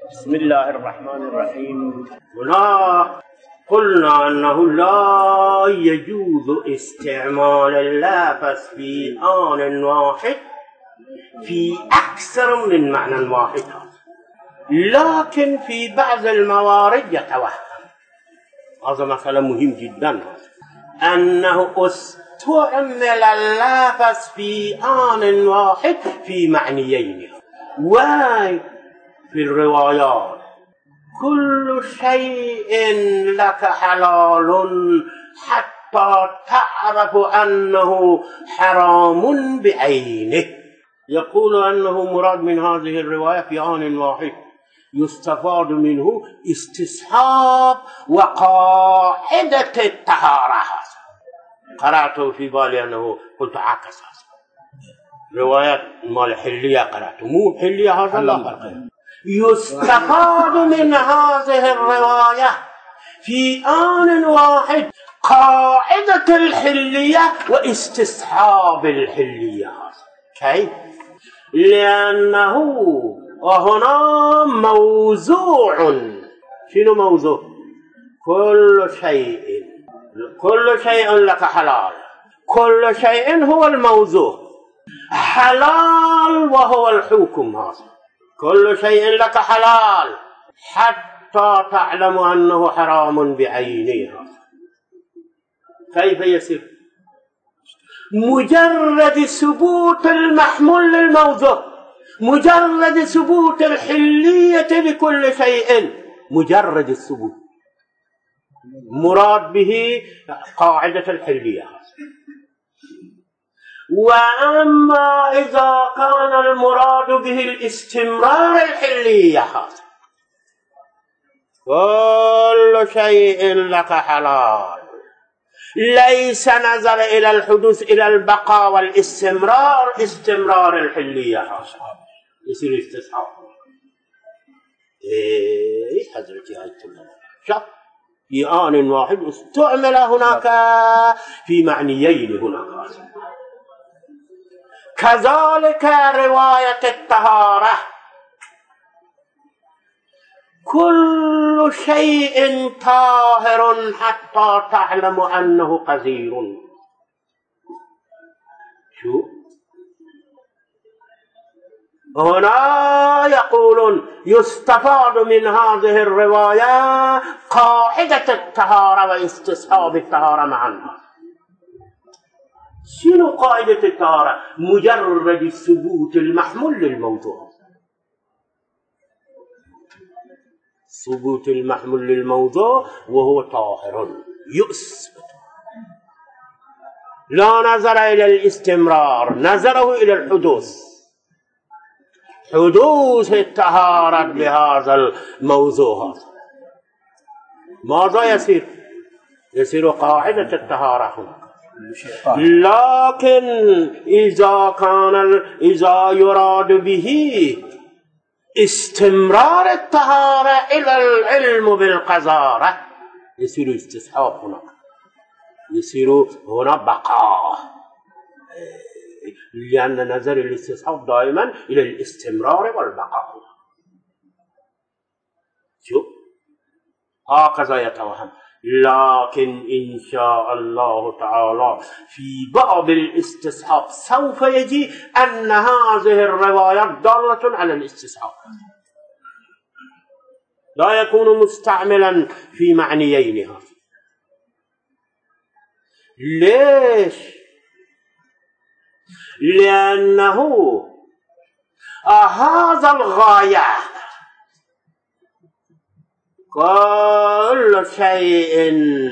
بسم الله الرحمن الرحيم. هنا قلنا أنه لا يجوز استعمال اللفظ في آن واحد في أكثر من معنى واحد، لكن في بعض الموارد يتوهم. هذا مثلا مهم جدا، أنه استعمل اللفظ في آن واحد في معنيين. وفي الروايات كل شيء لك حلال حتى تعرف أنه حرام بعينه. يقول أنه مراد من هذه الرواية في آن واحد يستفاد منه استصحاب وقاعدة الطهارة. قرأته في بالي أنه قلت عكس رواية مال حلية، قرأته مو حلية، هذا لا فرق. يستفاد من هذه الرواية في آن واحد قاعدة الحلية واستصحاب الحلية. كيف؟ لأنه وهنا موضوع. شنو موضوع؟ كل شيء لك حلال، كل شيء هو الموضوع. حلال وهو الحكم. هذا كل شيء لك حلال حتى تعلم أنه حرام بعينه. كيف يصير؟ مجرد ثبوت المحمول للموضوع، مجرد ثبوت الحلية لكل شيء، مجرد الثبوت مراد به قاعدة الحلية. وأما إذا كان المراد به الاستمرار الحلية، كل شيء لك حلال، ليس نظر إلى الحدوث، إلى البقاء والاستمرار، استمرار الحلية يصير استصحاب. حضرتي آية الله شوف في آن واحد استعمل هناك في معنيين هناك. كذلك رواية الطهارة، كل شيء طاهر حتى تعلم أنه قذير. شو هنا يقولون يستفاد من هذه الرواية قاعدة الطهارة واستصحاب الطهارة معا. شنو قاعدة الطهارة؟ مجرد ثبوت المحمول للموضوع، ثبوت المحمول للموضوع وهو طاهر يثبت، لا نظر إلى الاستمرار، نظره إلى الحدوث، حدوث الطهارة بهذا الموضوع. ماذا يصير؟ يصير قاعدة الطهارة هنا. لكن إذا يراد به استمرار الطهارة إلى العلم بالقذارة، يصير استصحاب هنا، يصير هنا بقاء، لأن نظر الاستصحاب دائما إلى الاستمرار والبقاء. شوف هكذا يتوهم. لكن إن شاء الله تعالى في باب الاستصحاب سوف يجي أن هذه الروايات دالة على الاستصحاب، لا يكون مستعملا في معنيينها. ليش؟ لأنه هذا الغاية، كل شيء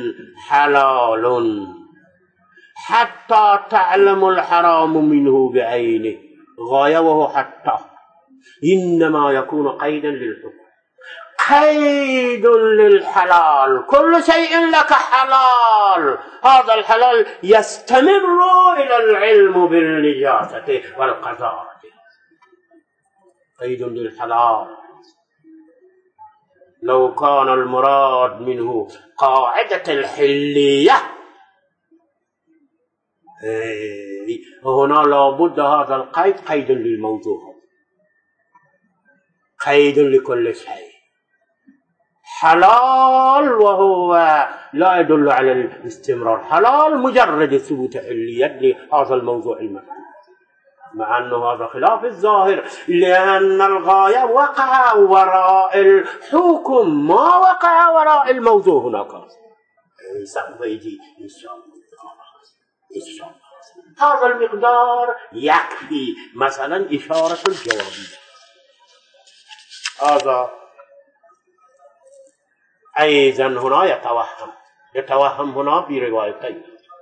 حلال حتى تعلم الحرام منه بعينه، غاية وهو حتى إنما يكون قيدا للحكم، قيد للحلال. كل شيء لك حلال، هذا الحلال يستمر إلى العلم بالنجاسة والقذارة، قيد للحلال. لو كان المراد منه قاعدة الحلية هنا لابد هذا القيد قيد للموضوع، قيد لكل شيء. حلال وهو لا يدل على الاستمرار، حلال مجرد ثبوت علية لهذا الموضوع المذكور، مع أنه هذا خلاف الظاهر، لأن الغاية وقع وراء الحكم، ما وقع وراء الموضوع هناك. سأبيدي إن شاء الله. إن شاء الله هذا المقدار يكفي مثلا إشارة الجوابية. هذا أيضا هنا يتوهم هنا بروايتين،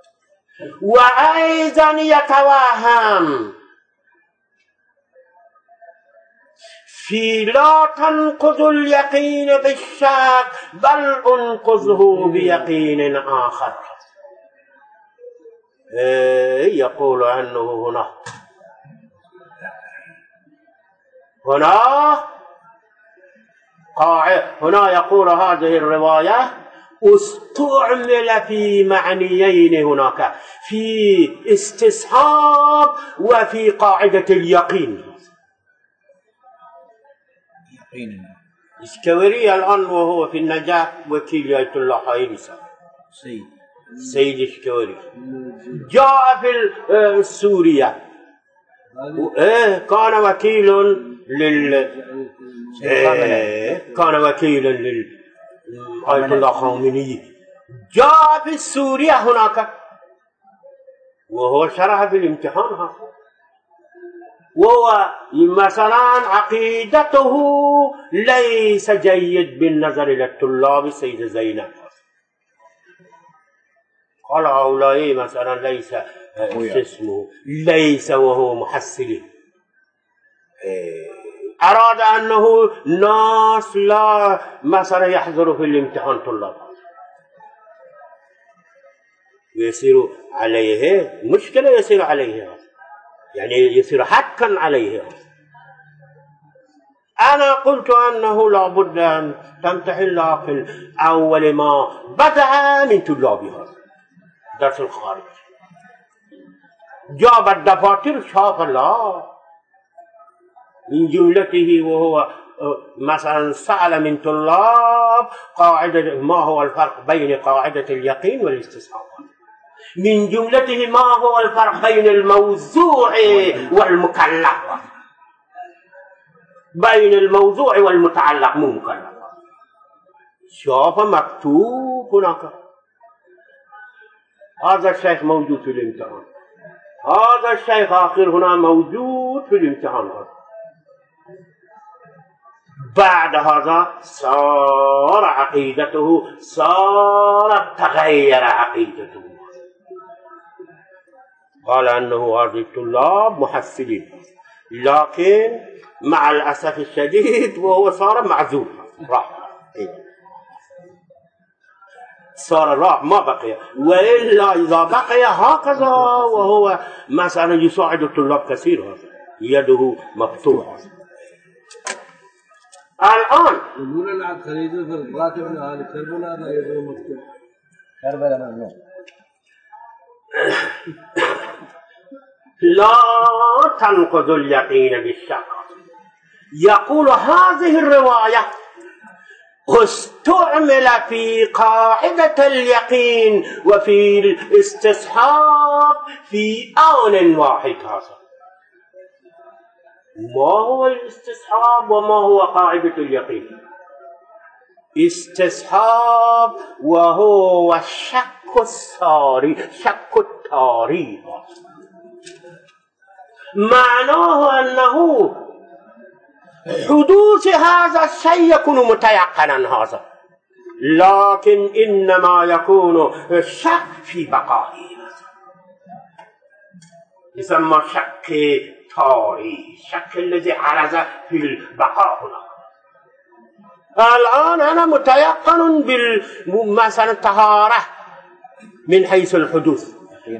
وأيضا يتوهم في لا تنقض اليقين بالشك بل انقضه بيقين آخر. يقول عنه هنا يقول هذه الرواية استعمل في معنيين هناك، في استصحاب وفي قاعدة اليقين. إشكوري الآن وهو في النجاة وكيل آية الله حائري سيد إشكوري جاء في سوريا، كان وكيل آية الله خامنئي، جاء في سوريا هناك وهو شرح في الامتحان، وهو مثلا عقيدته ليس جيد بالنظر إلى الطلاب السيدة زينب، قال هؤلاء مثلا ليس اسمه ليس وهو محصل، أراد أنه ناس لا مثلا يحضر في الامتحان طلاب، يصير عليه مشكلة، يصير عليه يعني يصير حقا عليه. أنا قلت أنه لابد أن تمتحن لها في أول ما بدأ من طلابها درس الخارج، جاب الدفاتر شاف الله من جملته، وهو مثلا سأل من طلاب قاعدة ما هو الفرق بين قاعدة اليقين والاستصحاب، من جملته ما هو الفرق بين الموضوع والمكلف، بين الموضوع والمتعلق مو مكلف، شاف مكتوب هناك. هذا الشيخ موجود في الامتحان، هذا الشيخ آخر هنا موجود في الامتحان. بعد هذا صار عقيدته، تغير عقيدته، قال أنه هذه الطلاب محسنين، لكن مع الأسف الشديد وهو صار معذور، راح ما بقي، وإلا إذا بقي هكذا وهو مثلا يساعد الطلاب كثير، يده مفتوحة. الآن يقول أنا خريجه في الراتب من أهل كربلاء لا يده مفتوح، كربلاء ممنوع. لا تنقض اليقين بالشك. يقول هذه الرواية استعمل في قاعدة اليقين وفي الاستصحاب في آن واحد. هذا ما هو الاستصحاب وما هو قاعدة اليقين؟ استصحاب وهو شك التاريخ، معناه أنه حدوث هذا الشيء يكون متيقنا هذا، لكن إنما يكون الشك في بقائه، يسمى شك تاريخ، الشك الذي عرض في البقاء هنا. الآن أنا متيقن بالمثل الطهارة من حيث الحدوث،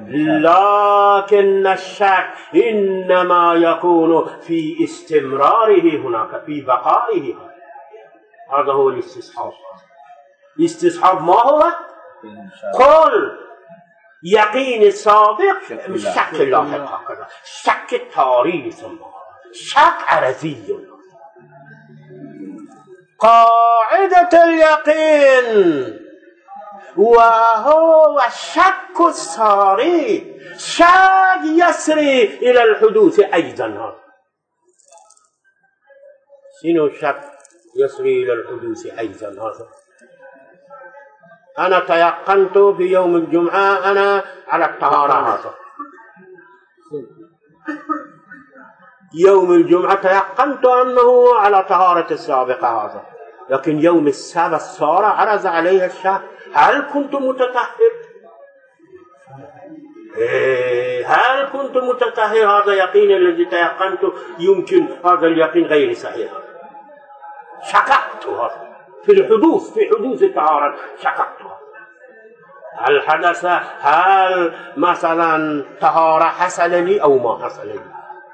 لكن الشك إنما يكون في استمراره هناك، في بقائه. هذا هو الاستصحاب. الاستصحاب ما هو؟ قل يقين السابق شك لاحق، هكذا شك التاريخ، شك عرضي. قاعدة اليقين وهو الشك الصاري، شك يسري إلى الحدوث أيضا. هذا شنو الشك يسري إلى الحدوث أيضا؟ هذا أنا تيقنت في يوم الجمعة أنا على الطهارة. هذا يوم الجمعة تيقنت أنه على طهارة السابقة. هذا لكن يوم السبت صار عرض عليه الشك، هل كنت متطهر؟ هل كنت متطهر؟ هذا يقين الذي تيقنت يمكن هذا اليقين غير صحيح. شككت هذا في الحدوث، في حدوث الطهارة شككت. هل حدث؟ هل مثلا طهارة حصل لي أو ما حصل لي؟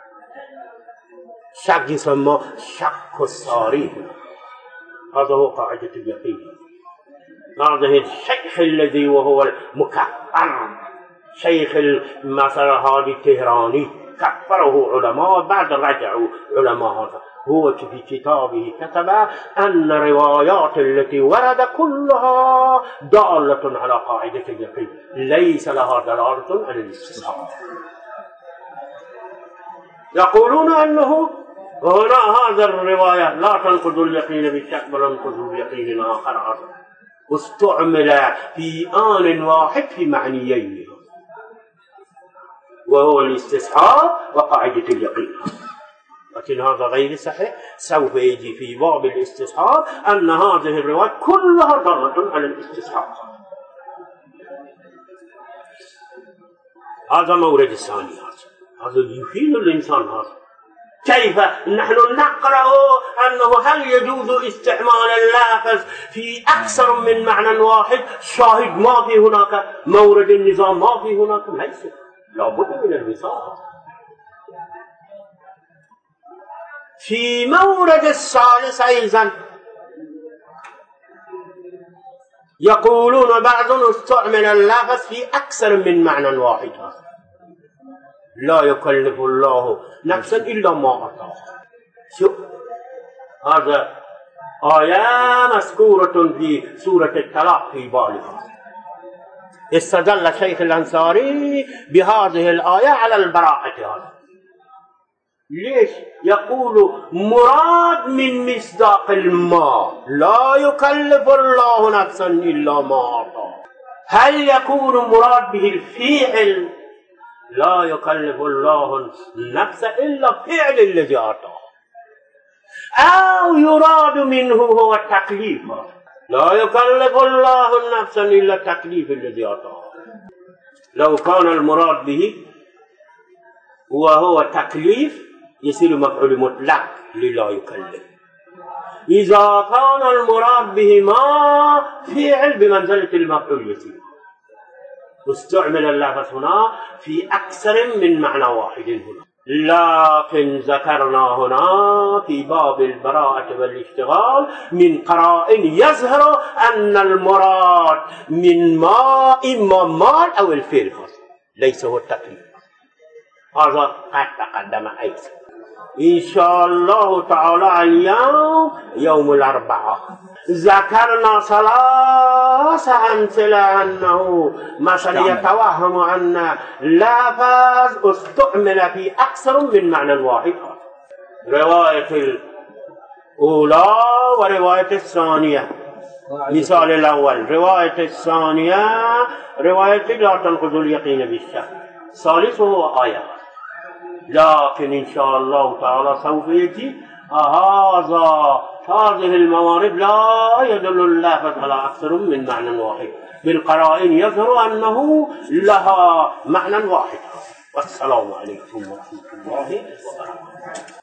شك يسمى شك الصاري. هذا هو قاعدة اليقين. هذا الشيخ الذي وهو المكفر، شيخ مثلا هادي التهراني كفره علماء، بعد رجعوا علماء. هذا هو في كتابه كتب أن الروايات التي ورد كلها دالة على قاعدة اليقين، ليس لها دلالة على الاستصحاب. يقولون أنه هنا هذا الرواية لا تنقض اليقين بالشك بل تنقض اليقين آخر، واستعمل في آن واحد في معنيين، وهو الاستصحاب وقاعدة اليقين. لكن هذا غير صحيح. سوف يجي في باب الاستصحاب أن هذه الروايات كلها دالة على الاستصحاب. هذا مورد الثاني. هذا يفيد الإنسان. هذا كيف نحن نقرأ أنه هل يجوز استعمال اللافظ في أكثر من معنى واحد؟ شاهد ما في هناك، مورد النظام ما في هناك، ليس لابد من الوصال. في مورد الثالث أيضا يقولون بعض استعمل اللافظ في أكثر من معنى واحد. لا يكلف الله نفسا إلا ما أتاها. شوف هذا آية مذكورة في سورة الطلاق في بالها. استدل شيخ الأنصاري بهذه الآية على البراءة. هذا ليش؟ يقول مراد من مصداق الماء لا يكلف الله نفسا إلا ما أتاها. هل يكون مراد به الفعل؟ لا يكلف الله نفسا إلا فعل الذي أعطاه، أو يراد منه هو التكليف. لا يكلف الله نفسا إلا التكليف الذي أعطاه. لو كان المراد به وهو تكليف يصير مفعول مطلق للا يكلف. إذا كان المراد به ما فعل بمنزلة المفعول يصير. استعمل اللفظ هنا في أكثر من معنى واحد هنا، لكن ذكرنا هنا في باب البراءة والاشتغال من قرائن يظهر أن المراد من ما إما مال أو الفعل، ليس هو التكليف. هذا قد تقدم أيضا. إن شاء الله تعالى اليوم يوم الأربعاء ذكرنا ثلاث أمثلة أنه مثلا يتوهم أن لفظ استعمل في أكثر من معنى واحد. رواية الأولى ورواية الثانية. مثال الأول رواية الثانية رواية لا تنقض اليقين بالشك، ثالث هو آية. لكن إن شاء الله تعالى سوف يجي هذه الموارد لا يدل اللافظ على أكثر من معنى واحد، بالقرائن يظهر أنه لها معنى واحد. والسلام عليكم ورحمة الله وبركاته.